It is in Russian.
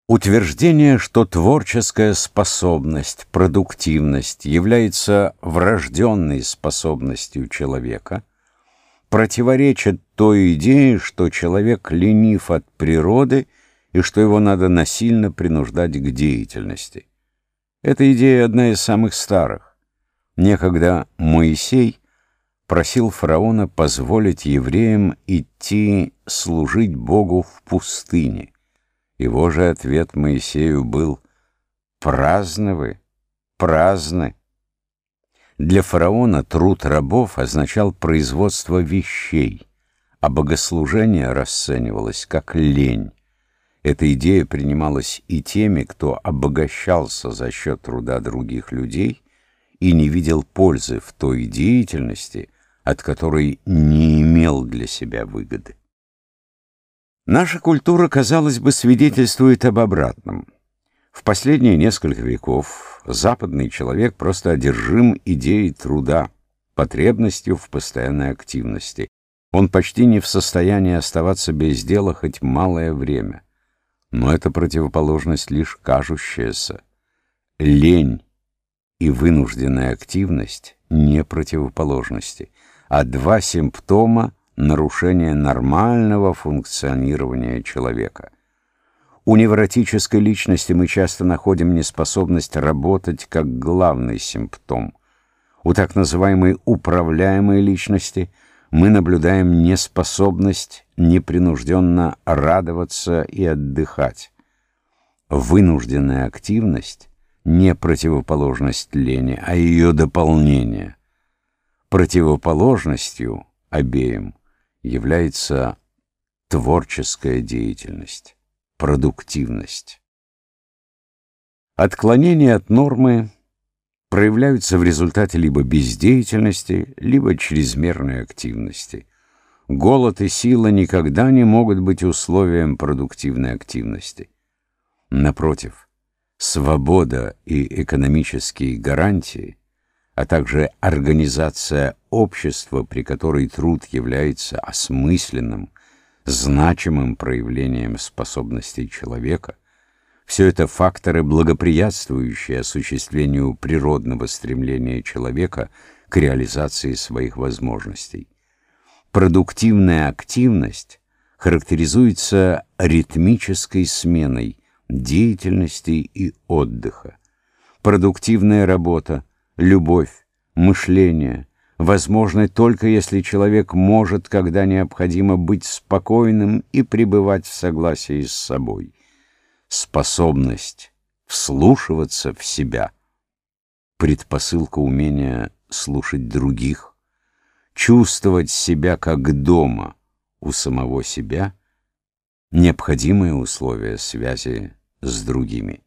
Утверждение, что творческая способность, продуктивность является врожденной способностью человека, противоречит той идее, что человек ленив от природы и что его надо насильно принуждать к деятельности. Эта идея одна из самых старых. Некогда Моисей просил фараона позволить евреям идти служить Богу в пустыне. Его же ответ Моисею был: «Праздны вы, праздны». Для фараона труд рабов означал производство вещей, а богослужение расценивалось как лень. Эта идея принималась и теми, кто обогащался за счет труда других людей и не видел пользы в той деятельности, от которой не имел для себя выгоды. Наша культура, казалось бы, свидетельствует об обратном. В последние несколько веков западный человек просто одержим идеей труда, потребностью в постоянной активности. Он почти не в состоянии оставаться без дела хоть малое время. Но это противоположность лишь кажущаяся. Лень и вынужденная активность не противоположности, а два симптома нарушения нормального функционирования человека. У невротической личности мы часто находим неспособность работать как главный симптом. У так называемой управляемой личности мы наблюдаем неспособность непринужденно радоваться и отдыхать. Вынужденная активность не противоположность лени, а ее дополнение. Противоположностью обеим является творческая деятельность, продуктивность. Отклонения от нормы проявляются в результате либо бездеятельности, либо чрезмерной активности. Голод и сила никогда не могут быть условием продуктивной активности. Напротив, свобода и экономические гарантии, а также организация общества, при которой труд является осмысленным, значимым проявлением способностей человека, все это факторы, благоприятствующие осуществлению природного стремления человека к реализации своих возможностей. Продуктивная активность характеризуется ритмической сменой деятельности и отдыха. Продуктивная работа, любовь, мышление возможны только если человек может, когда необходимо, быть спокойным и пребывать в согласии с собой. Способность вслушиваться в себя — предпосылка умения слушать других, чувствовать себя как дома у самого себя — необходимое условие связи с другими.